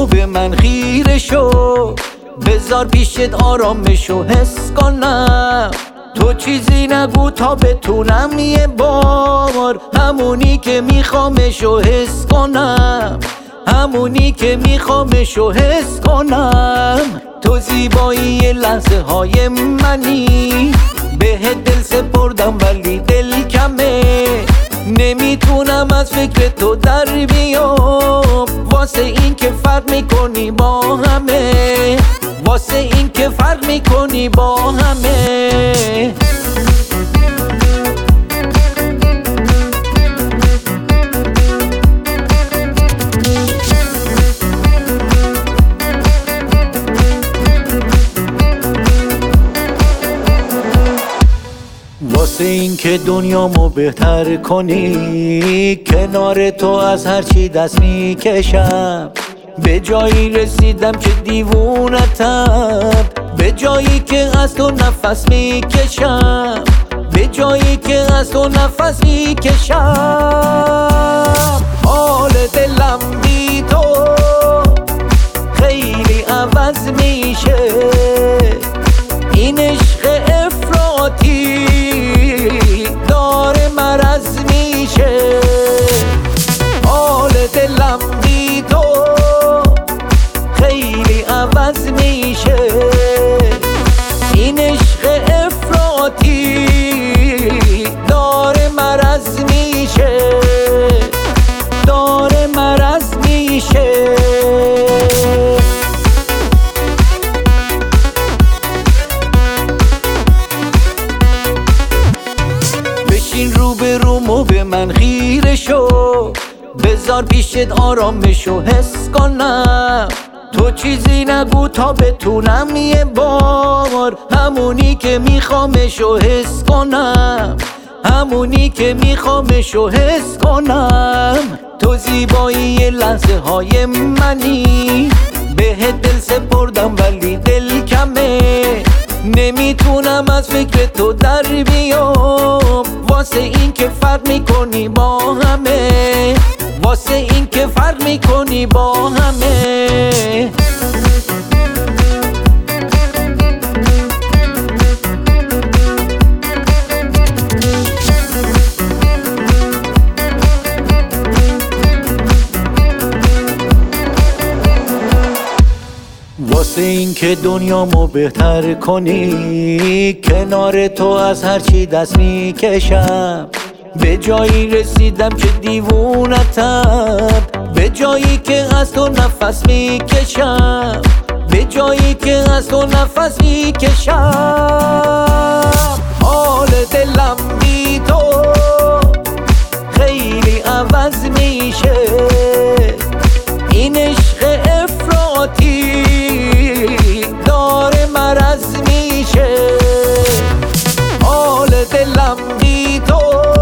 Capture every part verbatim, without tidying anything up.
رومو به من خیره شو، بذار پیشت آرامشو حس کنم. تو چیزی نگو تا بتونم یه بار همونی که میخوامشو حس کنم، همونی که میخوامشو حس کنم. تو زیبایی لحظه های منی، بهت دل سپردم ولی دل کمه. نمیتونم از فکر تو در بیام، واسه این که فرق میکنی با همه، واسه این که فرق میکنی با همه. واسه این که دنیامو بهتر کنی، کنار تو از هرچی دست میکشم. به جایی رسیدم که دیوونتم، به جایی که از تو نفس میکشم، به جایی که از تو نفس میکشم. حال دلم بی تو خیلی عوض میشه، این عشق افراطی داره مرض میشه. حال دلم بی تو خیلی عوض میشه، این عشق افراطی داره مرض میشه، داره مرض میشه. بشین رو به رومو به من خیره شو، بذار پیشت آرامشو حس کنم. تو چیزی نگو تا بتونم یه بار همونی که میخوامشو حس کنم، همونی که میخوامشو حس کنم. تو زیبایی لحظه های منی، بهت دل سپردم ولی دل کمه. نمیتونم از فکر تو در بیام، واسه این که فرق میکنی با همه، واسه این که فرق میکنی با همه. واسه این که دنیامو بهتر کنی، کنار تو از هرچی دست میکشم. به جایی رسیدم که دیوونتم، به جایی که از تو نفس میکشم، به جایی که از تو نفس میکشم. حال دلم بی تو خیلی عوض میشه، این عشق افراطی داره مرض میشه. حال دلم بی تو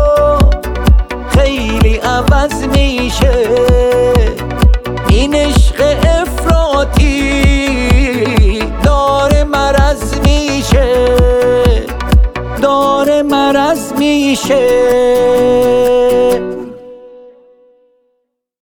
خیلی عوض میشه، این عشق افراطی داره مرض میشه، داره مرض میشه.